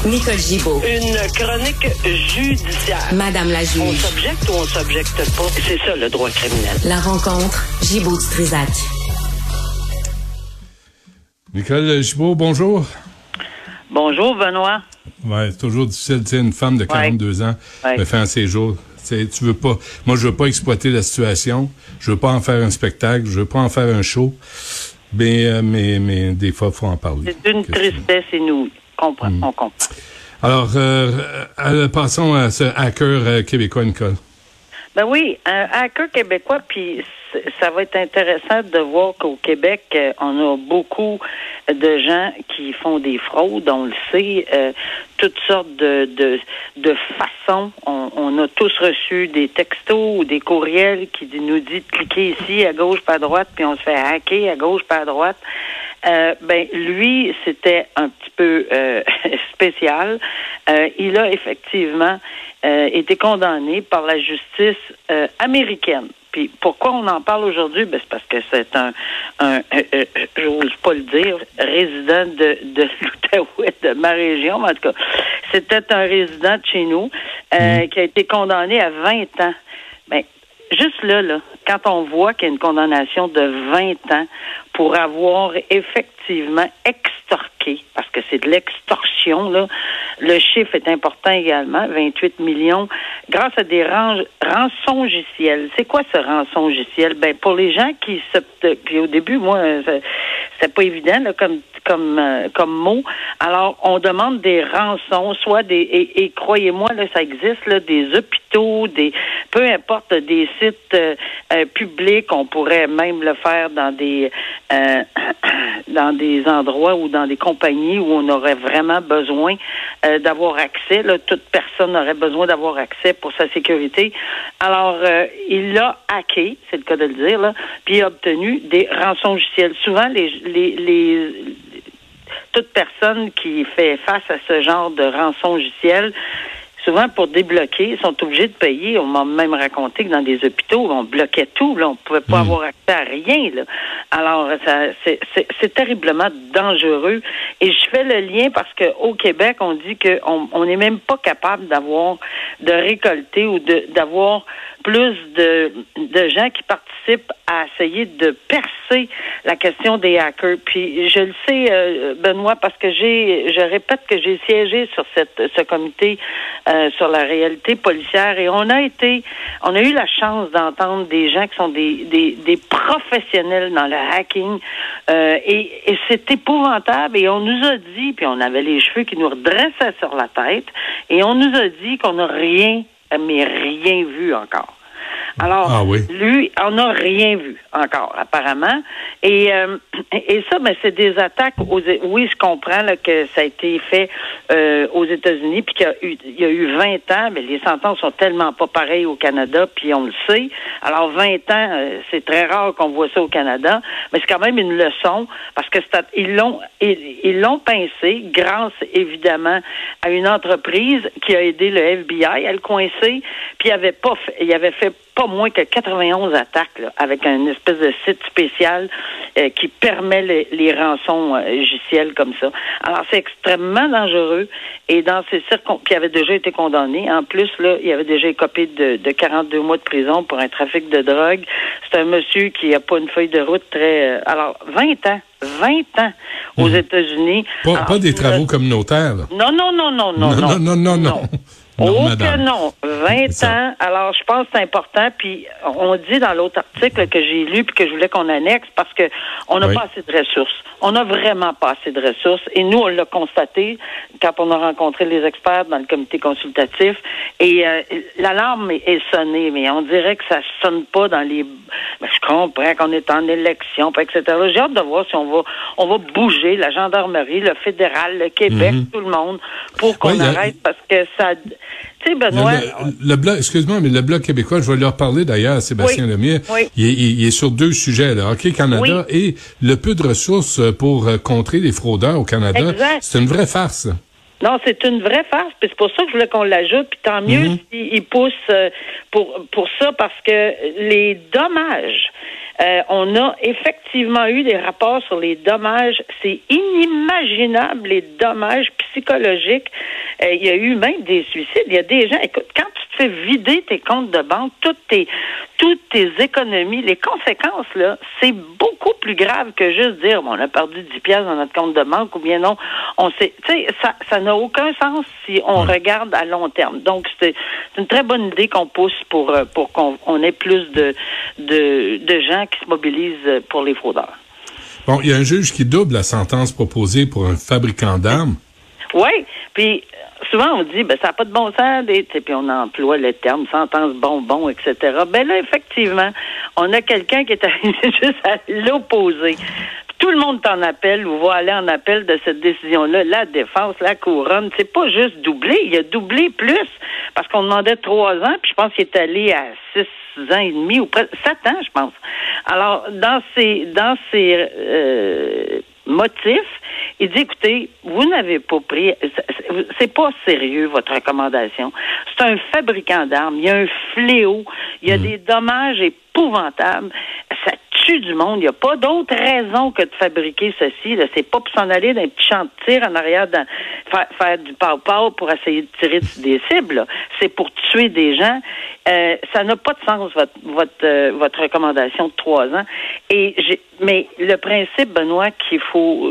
Nicole Gibaud. Une chronique judiciaire. Madame la juge. On s'objecte ou on s'objecte pas? C'est ça, le droit criminel. La rencontre, Gibaud-Strisac. Nicole Gibaud, bonjour. Bonjour, Benoît. Ouais, c'est toujours difficile. Tu sais, une femme de 42 ans me fait un séjour. Tu veux pas. Moi, je veux pas exploiter la situation. Je veux pas en faire un spectacle. Je veux pas en faire un show. Mais des fois, il faut en parler. C'est une tristesse inouïe. On comprend. Alors, passons à ce hacker québécois, Nicole. Ben oui, un hacker québécois, puis ça va être intéressant de voir qu'au Québec, on a beaucoup de gens qui font des fraudes, on le sait, toutes sortes de façons. On a tous reçu des textos ou des courriels qui nous disent de cliquer ici, à gauche, pas à droite, puis on se fait hacker à gauche, pas à droite. Lui, c'était un petit peu spécial. Il a effectivement été condamné par la justice américaine. Puis pourquoi on en parle aujourd'hui? Ben, c'est parce que c'est j'ose pas le dire, résident de l'Outaouais, de ma région, mais en tout cas, c'était un résident de chez nous qui a été condamné à 20 ans. Ben, juste là, quand on voit qu'il y a une condamnation de 20 ans pour avoir effectivement extorqué, parce que c'est de l'extorsion, là, le chiffre est important également, 28 millions, grâce à des rançongiciels. C'est quoi ce rançongiciel? Ben, pour les gens qui au début, moi, c'est pas évident, là, comme mot. Alors, on demande des rançons, soit et croyez-moi, là, ça existe, là, des hôpitaux, peu importe, des sites publics, on pourrait même le faire dans des endroits ou dans des compagnies où on aurait vraiment besoin d'avoir accès. Là, toute personne aurait besoin d'avoir accès pour sa sécurité. Alors, il l'a hacké, c'est le cas de le dire, là, puis il a obtenu des rançongiciels. Souvent, toute personne qui fait face à ce genre de rançongiciel, souvent, pour débloquer, ils sont obligés de payer. On m'a même raconté que dans des hôpitaux, on bloquait tout. Là, on pouvait pas avoir accès à rien. Là. Alors, c'est terriblement dangereux. Et je fais le lien parce qu'au Québec, on dit qu'on n'est même pas capable de récolter ou d'avoir plus de gens qui participent à essayer de percer la question des hackers. Puis je le sais, Benoît, parce que je répète que j'ai siégé sur ce comité sur la réalité policière et on a eu la chance d'entendre des gens qui sont des professionnels dans le hacking et c'est épouvantable et on nous a dit, puis on avait les cheveux qui nous redressaient sur la tête et on nous a dit qu'on n'a rien vu encore. Alors, lui, on n'a rien vu encore, apparemment. Et ça, ben, c'est des attaques. Oui, je comprends là, que ça a été fait aux États-Unis, puis qu'il y a eu 20 ans, mais les sentences sont tellement pas pareilles au Canada, puis on le sait. Alors, 20 ans, c'est très rare qu'on voit ça au Canada, mais c'est quand même une leçon, parce que ils l'ont pincé grâce, évidemment, à une entreprise qui a aidé le FBI à le coincer, puis il avait fait pas moins que 91 attaques là, avec une espèce de site spécial qui permet les rançongiciels comme ça. Alors, c'est extrêmement dangereux et dans ces circonstances, puis il avait déjà été condamné. En plus, là, il avait déjà écopé de 42 mois de prison pour un trafic de drogue. C'est un monsieur qui a pas une feuille de route très... alors, 20 ans aux États-Unis. Pas des travaux communautaires, là. Non. Non, non. 20 ans. Alors, je pense que c'est important. Puis, on dit dans l'autre article que j'ai lu puis que je voulais qu'on annexe parce que on n'a pas assez de ressources. On n'a vraiment pas assez de ressources. Et nous, on l'a constaté quand on a rencontré les experts dans le comité consultatif. Et l'alarme est sonnée, mais on dirait que ça sonne pas dans les... Ben, je comprends qu'on est en élection, etc. J'ai hâte de voir si on va bouger la gendarmerie, le fédéral, le Québec, tout le monde, pour qu'on arrête parce que ça... Tu sais, Benoît... Le Bloc, excuse-moi, mais le Bloc québécois, je vais leur parler d'ailleurs, Sébastien Lemire. Oui. Il est sur deux sujets, là. Hockey Canada et le peu de ressources pour contrer les fraudeurs au Canada. Exact. C'est une vraie farce. Non, c'est une vraie farce, puis c'est pour ça que je voulais qu'on l'ajoute, puis tant mieux s'ils poussent pour ça, parce que les dommages, on a effectivement eu des rapports sur les dommages, c'est inimaginable les dommages psychologiques Il y a eu même des suicides. Il y a des gens, écoute, quand tu te fais vider tes comptes de banque, toutes tes économies, les conséquences, là, c'est beaucoup plus grave que juste dire, bon, on a perdu 10 piastres dans notre compte de banque, ou bien non, on sait, tu sais, ça n'a aucun sens si on regarde à long terme. Donc, c'est une très bonne idée qu'on pousse pour qu'on ait plus de gens qui se mobilisent pour les fraudeurs. Bon, il y a un juge qui double la sentence proposée pour un fabricant d'armes. Oui, puis souvent on dit, ça n'a pas de bon sens, puis on emploie le terme sentence bonbon, etc. Ben là, effectivement, on a quelqu'un qui est juste à l'opposé. Tout le monde t'en appelle ou va aller en appel de cette décision-là. La défense, la couronne, c'est pas juste doublé, il a doublé plus, parce qu'on demandait 3 ans, puis je pense qu'il est allé à 6 ans et demi, ou presque 7 ans, je pense. Alors, dans ces motifs, il dit, écoutez, vous n'avez pas pris, c'est pas sérieux, votre recommandation. C'est un fabricant d'armes, il y a un fléau, il y a des dommages épouvantables, ça tue du monde, il n'y a pas d'autre raison que de fabriquer ceci, là. C'est pas pour s'en aller d'un petit champ de tir en arrière, faire du pow-pow pour essayer de tirer des cibles, là. C'est pour tuer des gens. Ça n'a pas de sens, votre recommandation de 3 ans. Mais le principe, Benoît, qu'il faut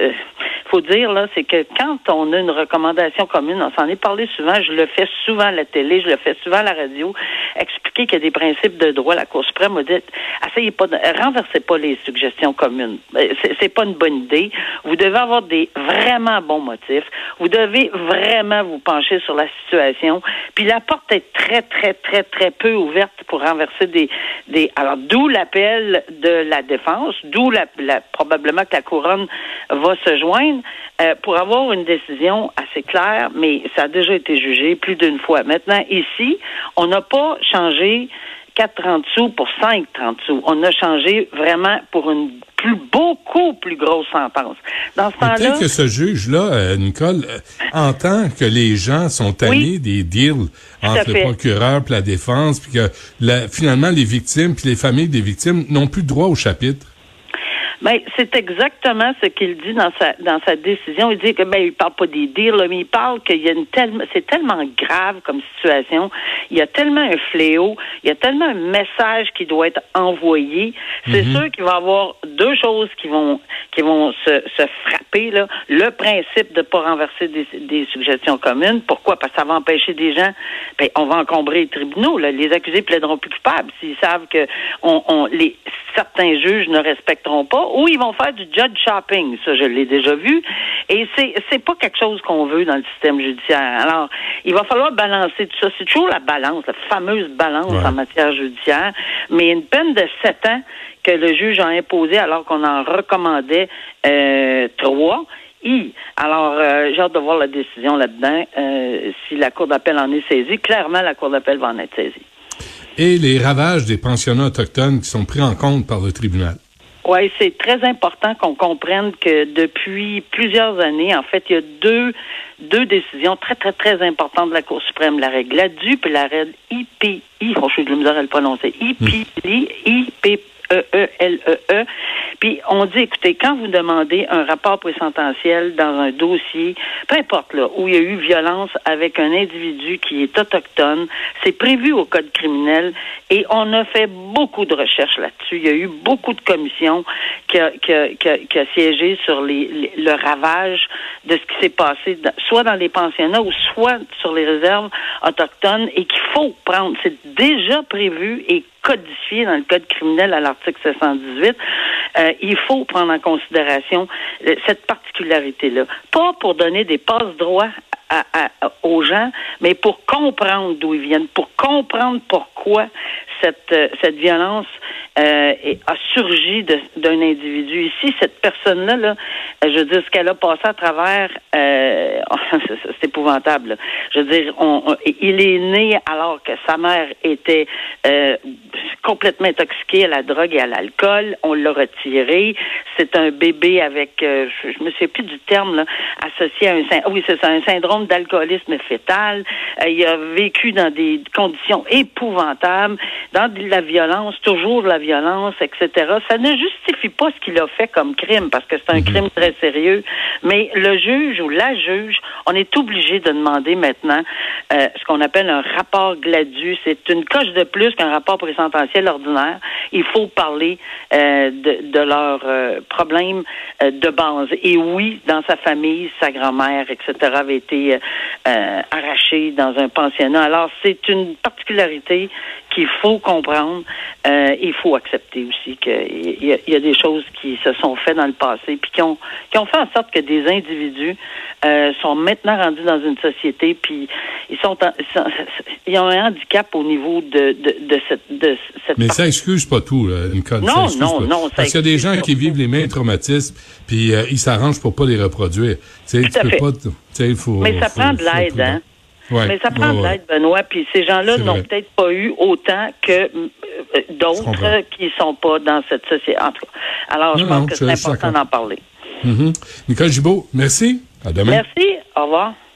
dire, là, c'est que quand on a une recommandation commune, on s'en est parlé souvent, je le fais souvent à la télé, je le fais souvent à la radio, expliquer qu'il y a des principes de droit. La Cour suprême a dit, essayez pas, renversez pas les suggestions communes. C'est pas une bonne idée. Vous devez avoir des vraiment bons motifs. Vous devez vraiment vous pencher sur la situation. Puis la porte est très, très, très, très peu ouverte pour renverser alors, d'où l'appel de la défense, d'où probablement que la couronne va se joindre pour avoir une décision assez claire, mais ça a déjà été jugé plus d'une fois. Maintenant, ici, on n'a pas changé 4,30 sous pour 5,30 sous. On a changé vraiment pour une beaucoup plus grosse sentence. Dans ce temps-là... Peut-être que ce juge-là, Nicole, entend que les gens sont tannés des deals entre le procureur et la défense, puis que finalement, les victimes puis les familles des victimes n'ont plus droit au chapitre. Ben, c'est exactement ce qu'il dit dans sa décision. Il dit que il parle pas des deals, là, mais il parle qu'il y a c'est tellement grave comme situation. Il y a tellement un fléau, il y a tellement un message qui doit être envoyé. C'est sûr qu'il va y avoir 2 choses qui vont se frapper, là. Le principe de pas renverser des suggestions communes. Pourquoi? Parce que ça va empêcher des gens. On va encombrer les tribunaux, là. Les accusés plaideront plus coupables s'ils savent que certains juges ne respecteront pas, ou ils vont faire du judge shopping. Ça, je l'ai déjà vu. Et c'est pas quelque chose qu'on veut dans le système judiciaire. Alors, il va falloir balancer tout ça. C'est toujours la balance, la fameuse balance en matière judiciaire. Mais une peine de 7 ans que le juge a imposée alors qu'on en recommandait 3. Alors, j'ai hâte de voir la décision là-dedans. Si la Cour d'appel en est saisie, clairement, la Cour d'appel va en être saisie. Et les ravages des pensionnats autochtones qui sont pris en compte par le tribunal. Oui, c'est très important qu'on comprenne que depuis plusieurs années, en fait, il y a deux décisions très, très, très importantes de la Cour suprême, la règle GLADU et la règle IPI. Je suis de la misère à le prononcer. IPELEE. Puis on dit, écoutez, quand vous demandez un rapport présententiel dans un dossier, peu importe là, où il y a eu violence avec un individu qui est autochtone, c'est prévu au Code criminel et on a fait beaucoup de recherches là-dessus. Il y a eu beaucoup de commissions qui a siégé sur le ravage de ce qui s'est passé, soit dans les pensionnats ou soit sur les réserves autochtones et qu'il faut prendre. C'est déjà prévu et codifié dans le Code criminel à l'article 718, il faut prendre en considération cette particularité-là. Pas pour donner des passe-droits aux gens, mais pour comprendre d'où ils viennent, pour comprendre pourquoi cette violence a surgi d'un individu. Ici, cette personne-là, là, je veux dire, ce qu'elle a passé à travers, c'est épouvantable. Là. Je veux dire, il est né alors que sa mère était complètement intoxiqué à la drogue et à l'alcool. On l'a retiré. C'est un bébé avec, je me souviens plus du terme, là, associé à un syndrome d'alcoolisme fœtal. Il a vécu dans des conditions épouvantables, dans de la violence, toujours de la violence, etc. Ça ne justifie pas ce qu'il a fait comme crime, parce que c'est un crime très sérieux. Mais le juge ou la juge, on est obligé de demander maintenant ce qu'on appelle un rapport GLADU. C'est une coche de plus qu'un rapport présententiel ordinaire. Il faut parler de leurs problèmes de base. Et oui, dans sa famille, sa grand-mère, etc., avait été arrachée dans un pensionnat. Alors, c'est une particularité qu'il faut comprendre. Il faut accepter aussi qu'il y a des choses qui se sont faites dans le passé puis qui ont fait en sorte que des individus sont maintenant rendus dans une société puis ils ont un handicap au niveau de cette Mais ça excuse pas tout, là, Nicole. Non. Parce qu'il y a des gens qui vivent les mêmes traumatismes puis ils s'arrangent pour pas les reproduire. Tu peux pas. Mais ça prend de l'aide, hein. Ouais, mais ça prend de l'aide, Benoît, puis ces gens-là n'ont peut-être pas eu autant que d'autres qui sont pas dans cette société. En tout cas. Alors, je pense que c'est important d'en parler. Nicole Gibault, merci. À demain. Merci. Au revoir.